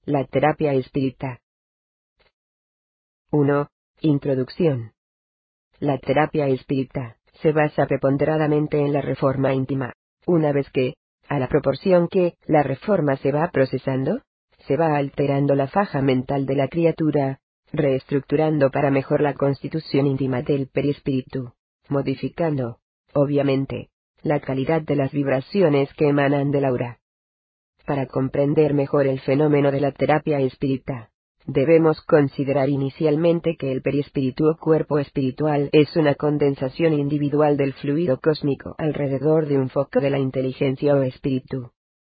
La terapia espírita. 1. Introducción. La terapia espírita se basa preponderantemente en la reforma íntima. Una vez que, a la proporción que la reforma se va procesando, se va alterando la faja mental de la criatura, reestructurando para mejor la constitución íntima del perispíritu, modificando, obviamente, la calidad de las vibraciones que emanan del aura. Para comprender mejor el fenómeno de la terapia espírita, debemos considerar inicialmente que el perispíritu o cuerpo espiritual es una condensación individual del fluido cósmico alrededor de un foco de la inteligencia o espíritu.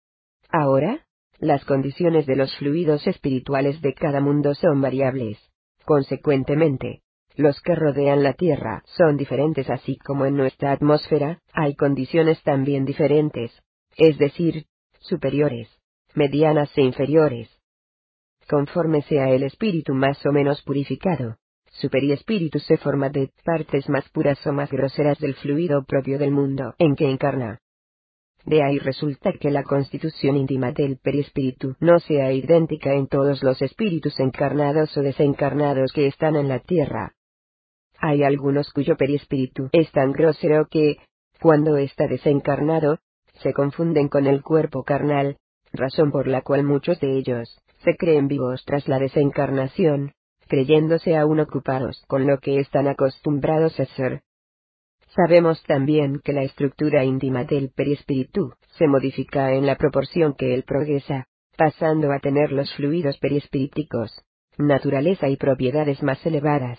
Ahora, las condiciones de los fluidos espirituales de cada mundo son variables. Consecuentemente, los que rodean la Tierra son diferentes, así como en nuestra atmósfera hay condiciones también diferentes, es decir, superiores, medianas e inferiores. Conforme sea el espíritu más o menos purificado, su perispíritu se forma de partes más puras o más groseras del fluido propio del mundo en que encarna. De ahí resulta que la constitución íntima del perispíritu no sea idéntica en todos los espíritus encarnados o desencarnados que están en la Tierra. Hay algunos cuyo perispíritu es tan grosero que, cuando está desencarnado, se confunden con el cuerpo carnal, razón por la cual muchos de ellos se creen vivos tras la desencarnación, creyéndose aún ocupados con lo que están acostumbrados a ser. Sabemos también que la estructura íntima del perispíritu se modifica en la proporción que él progresa, pasando a tener los fluidos perispíriticos, naturaleza y propiedades más elevadas.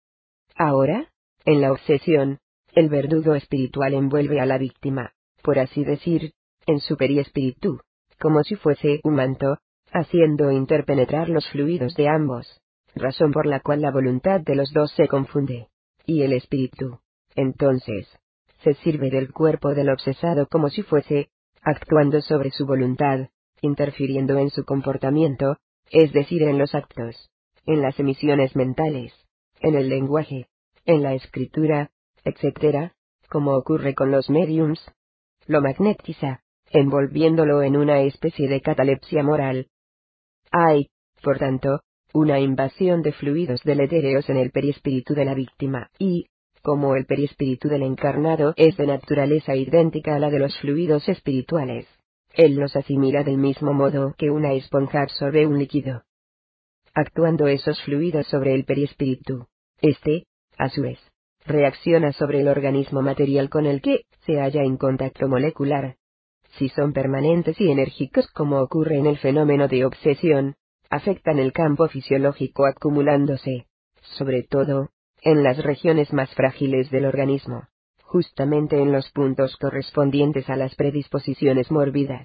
Ahora, en la obsesión, el verdugo espiritual envuelve a la víctima, por así decir, en su perispíritu, como si fuese un manto, haciendo interpenetrar los fluidos de ambos, razón por la cual la voluntad de los dos se confunde, y el espíritu, entonces, se sirve del cuerpo del obsesado como si fuese, actuando sobre su voluntad, interfiriendo en su comportamiento, es decir, en los actos, en las emisiones mentales, en el lenguaje, en la escritura, etc., como ocurre con los médiums. Lo magnetiza, envolviéndolo en una especie de catalepsia moral. Hay, por tanto, una invasión de fluidos deletéreos en el perispíritu de la víctima, y, como el perispíritu del encarnado es de naturaleza idéntica a la de los fluidos espirituales, él los asimila del mismo modo que una esponja absorbe un líquido. Actuando esos fluidos sobre el perispíritu, este, a su vez, reacciona sobre el organismo material con el que se halla en contacto molecular. Si son permanentes y enérgicos, como ocurre en el fenómeno de obsesión, afectan el campo fisiológico acumulándose, sobre todo, en las regiones más frágiles del organismo, justamente en los puntos correspondientes a las predisposiciones mórbidas.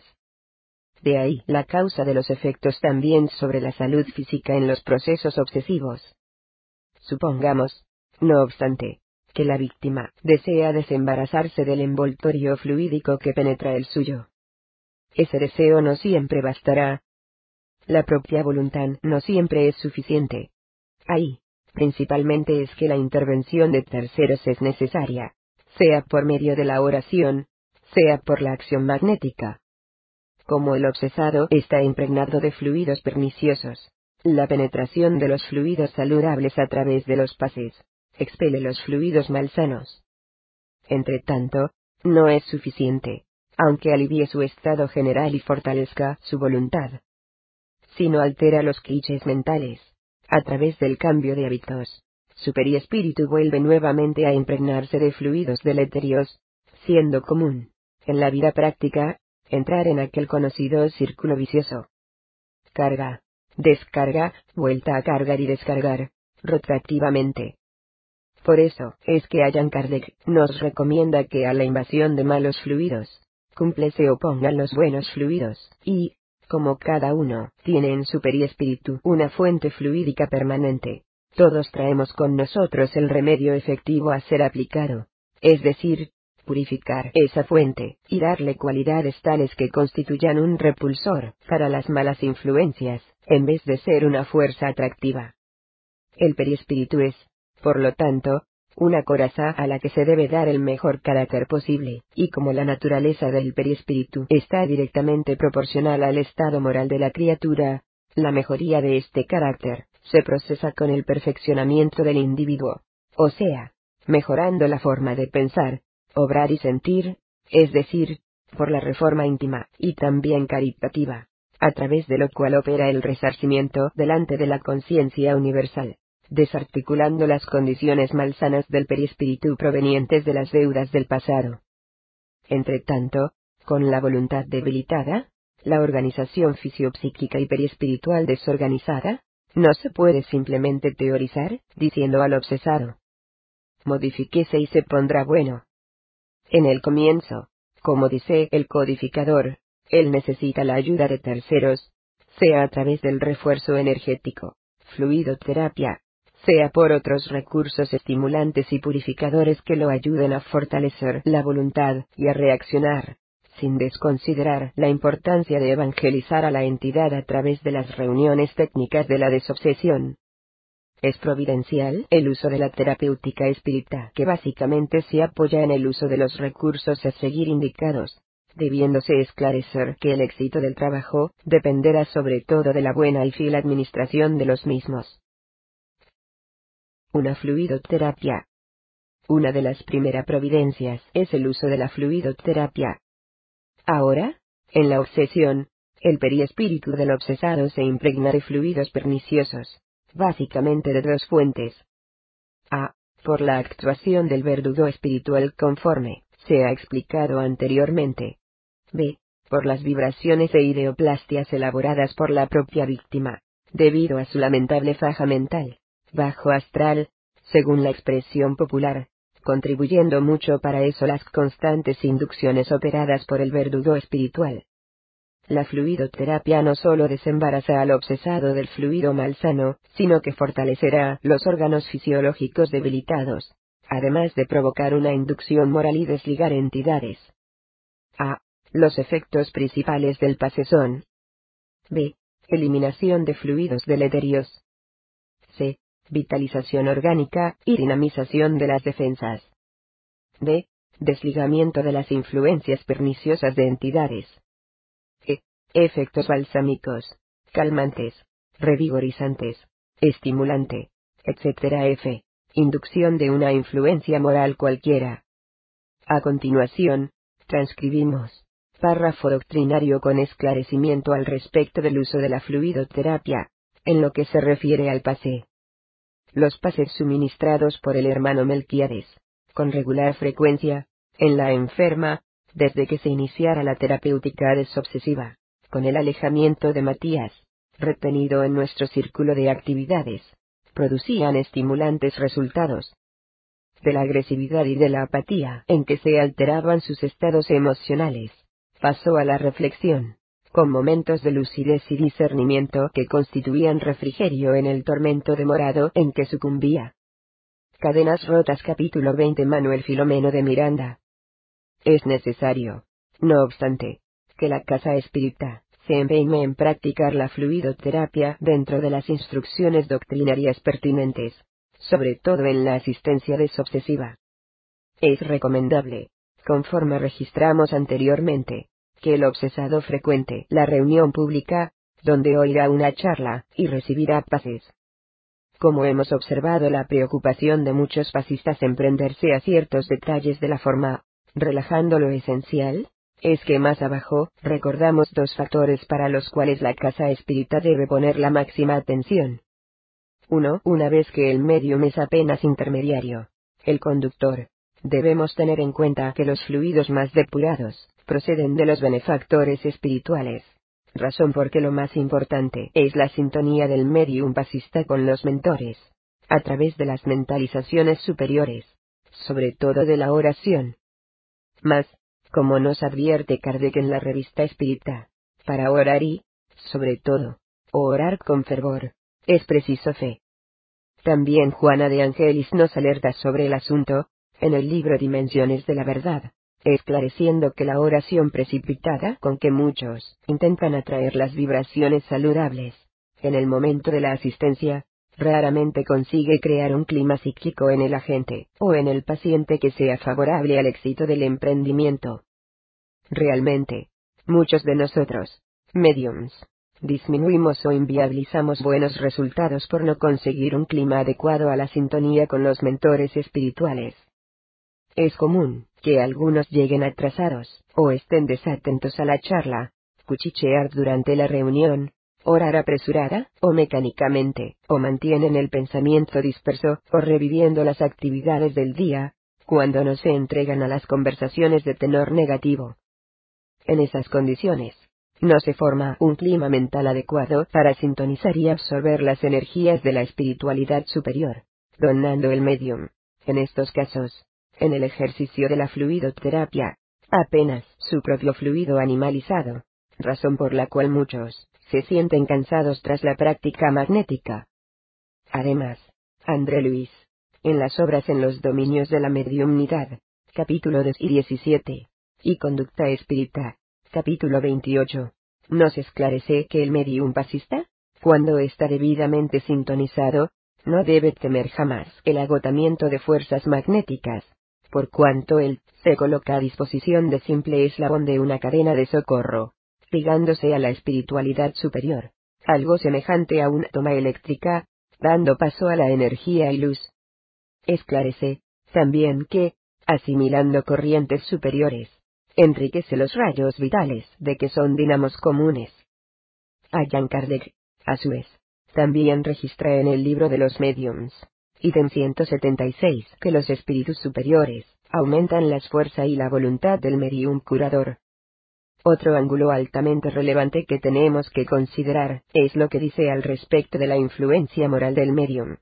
De ahí la causa de los efectos también sobre la salud física en los procesos obsesivos. Supongamos, no obstante, que la víctima desea desembarazarse del envoltorio fluídico que penetra el suyo. Ese deseo no siempre bastará. La propia voluntad no siempre es suficiente. Ahí, principalmente es que la intervención de terceros es necesaria, sea por medio de la oración, sea por la acción magnética. Como el obsesado está impregnado de fluidos perniciosos, la penetración de los fluidos saludables a través de los pases expele los fluidos malsanos. Entretanto, no es suficiente, aunque alivie su estado general y fortalezca su voluntad, sino altera los clichés mentales. A través del cambio de hábitos, su perispíritu vuelve nuevamente a impregnarse de fluidos deleterios, siendo común, en la vida práctica, entrar en aquel conocido círculo vicioso. Carga, descarga, vuelta a cargar y descargar, rotativamente. Por eso es que Allan Kardec nos recomienda que a la invasión de malos fluidos, se opongan los buenos fluidos, y, como cada uno tiene en su perispíritu una fuente fluídica permanente, todos traemos con nosotros el remedio efectivo a ser aplicado, es decir, purificar esa fuente, y darle cualidades tales que constituyan un repulsor para las malas influencias, en vez de ser una fuerza atractiva. El perispíritu es, por lo tanto, una coraza a la que se debe dar el mejor carácter posible, y como la naturaleza del perispíritu está directamente proporcional al estado moral de la criatura, La mejoría de este carácter se procesa con el perfeccionamiento del individuo, o sea, mejorando la forma de pensar, obrar y sentir, es decir, por la reforma íntima y también caritativa, a través de lo cual opera el resarcimiento delante de la conciencia universal, desarticulando las condiciones malsanas del perispíritu provenientes de las deudas del pasado. Entretanto, con la voluntad debilitada, la organización fisiopsíquica y periespiritual desorganizada, no se puede simplemente teorizar, diciendo al obsesado: modifíquese y se pondrá bueno. En el comienzo, como dice el codificador, él necesita la ayuda de terceros, sea a través del refuerzo energético, fluidoterapia, sea por otros recursos estimulantes y purificadores que lo ayuden a fortalecer la voluntad y a reaccionar, sin desconsiderar la importancia de evangelizar a la entidad a través de las reuniones técnicas de la desobsesión. Es providencial el uso de la terapéutica espírita, que básicamente se apoya en el uso de los recursos a seguir indicados, debiéndose esclarecer que el éxito del trabajo dependerá sobre todo de la buena y fiel administración de los mismos. Una fluidoterapia. Una de las primeras providencias es el uso de la fluidoterapia. Ahora, en la obsesión, el periespíritu del obsesado se impregna de fluidos perniciosos, básicamente de dos fuentes. A. Por la actuación del verdugo espiritual conforme se ha explicado anteriormente. B. Por las vibraciones e ideoplastias elaboradas por la propia víctima, debido a su lamentable faja mental, bajo astral, según la expresión popular, contribuyendo mucho para eso las constantes inducciones operadas por el verdugo espiritual. La fluidoterapia no solo desembaraza al obsesado del fluido malsano, sino que fortalecerá los órganos fisiológicos debilitados, además de provocar una inducción moral y desligar entidades. A. Los efectos principales del pase son: B. Eliminación de fluidos deleterios. C. Vitalización orgánica y dinamización de las defensas. D. Desligamiento de las influencias perniciosas de entidades. E. Efectos balsámicos, calmantes, revigorizantes, estimulante, etc. F. Inducción de una influencia moral cualquiera. A continuación, transcribimos párrafo doctrinario con esclarecimiento al respecto del uso de la fluidoterapia, en lo que se refiere al pase. Los pases suministrados por el hermano Melquiades, con regular frecuencia, en la enferma, desde que se iniciara la terapéutica desobsesiva, con el alejamiento de Matías, retenido en nuestro círculo de actividades, producían estimulantes resultados. De la agresividad y de la apatía en que se alteraban sus estados emocionales, pasó a la reflexión, con momentos de lucidez y discernimiento que constituían refrigerio en el tormento demorado en que sucumbía. Cadenas rotas. Capítulo 20. Manuel Filomeno de Miranda. Es necesario, no obstante, que la casa espírita se empeñe en practicar la fluidoterapia dentro de las instrucciones doctrinarias pertinentes, sobre todo en la asistencia desobsesiva. Es recomendable, conforme registramos anteriormente, que el obsesado frecuente la reunión pública, donde oirá una charla y recibirá pases. Como hemos observado la preocupación de muchos pasistas en prenderse a ciertos detalles de la forma, relajando lo esencial, es que más abajo recordamos dos factores para los cuales la casa espírita debe poner la máxima atención. 1. Una vez que el médium es apenas intermediario, el conductor, debemos tener en cuenta que los fluidos más depurados proceden de los benefactores espirituales, razón porque lo más importante es la sintonía del médium pasista con los mentores, a través de las mentalizaciones superiores, sobre todo de la oración. Mas, como nos advierte Kardec en la revista Espírita, para orar y, sobre todo, orar con fervor, es preciso fe. También Juana de Angelis nos alerta sobre el asunto, en el libro Dimensiones de la Verdad, esclareciendo que la oración precipitada con que muchos intentan atraer las vibraciones saludables, en el momento de la asistencia, raramente consigue crear un clima psíquico en el agente o en el paciente que sea favorable al éxito del emprendimiento. Realmente, muchos de nosotros, mediums, disminuimos o inviabilizamos buenos resultados por no conseguir un clima adecuado a la sintonía con los mentores espirituales. Es común que algunos lleguen atrasados, o estén desatentos a la charla, cuchichear durante la reunión, orar apresurada, o mecánicamente, o mantienen el pensamiento disperso, o reviviendo las actividades del día, cuando no se entregan a las conversaciones de tenor negativo. En esas condiciones, no se forma un clima mental adecuado para sintonizar y absorber las energías de la espiritualidad superior, donando el medium, en estos casos, en el ejercicio de la fluidoterapia, apenas su propio fluido animalizado, razón por la cual muchos se sienten cansados tras la práctica magnética. Además, André Luis, en las obras en los dominios de la mediumnidad, capítulo 2 y 17, y conducta espírita, capítulo 28, nos esclarece que el medium pasista, cuando está debidamente sintonizado, no debe temer jamás el agotamiento de fuerzas magnéticas, por cuanto él se coloca a disposición de simple eslabón de una cadena de socorro, ligándose a la espiritualidad superior, algo semejante a una toma eléctrica, dando paso a la energía y luz. Esclarece, también que, asimilando corrientes superiores, enriquece los rayos vitales de que son dinamos comunes. Allan Kardec, a su vez, también registra en el libro de los mediums, ítem 176, que los espíritus superiores aumentan la fuerza y la voluntad del medium curador. Otro ángulo altamente relevante que tenemos que considerar es lo que dice al respecto de la influencia moral del medium.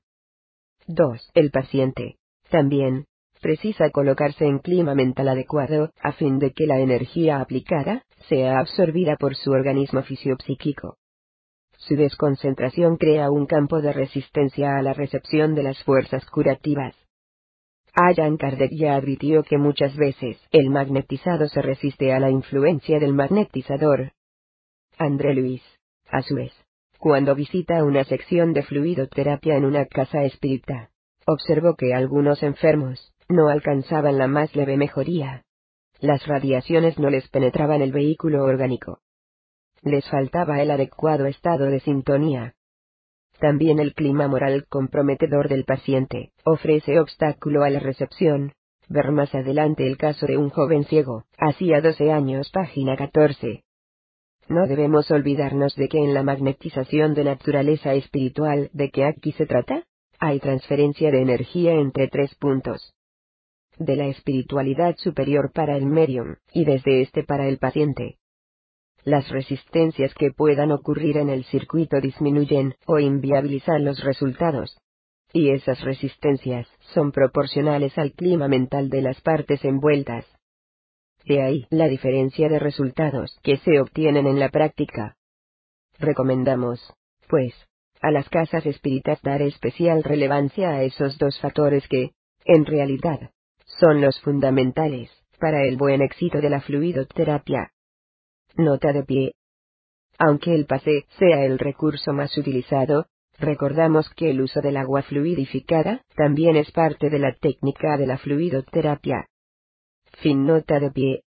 2. El paciente, también, precisa colocarse en clima mental adecuado, a fin de que la energía aplicada sea absorbida por su organismo fisiopsíquico. Su desconcentración crea un campo de resistencia a la recepción de las fuerzas curativas. Allan Kardec ya advirtió que muchas veces el magnetizado se resiste a la influencia del magnetizador. André Luis, a su vez, cuando visita una sección de fluidoterapia en una casa espírita, observó que algunos enfermos no alcanzaban la más leve mejoría. Las radiaciones no les penetraban el vehículo orgánico. Les faltaba el adecuado estado de sintonía. También el clima moral comprometedor del paciente ofrece obstáculo a la recepción. Ver más adelante el caso de un joven ciego, hacía 12 años, página 14. No debemos olvidarnos de que en la magnetización de naturaleza espiritual de que aquí se trata, hay transferencia de energía entre tres puntos. De la espiritualidad superior para el medium, y desde este para el paciente. Las resistencias que puedan ocurrir en el circuito disminuyen o inviabilizan los resultados. Y esas resistencias son proporcionales al clima mental de las partes envueltas. De ahí la diferencia de resultados que se obtienen en la práctica. Recomendamos, pues, a las casas espíritas dar especial relevancia a esos dos factores que, en realidad, son los fundamentales para el buen éxito de la fluidoterapia. Nota de pie. Aunque el PASE sea el recurso más utilizado, recordamos que el uso del agua fluidificada también es parte de la técnica de la fluidoterapia. Fin nota de pie.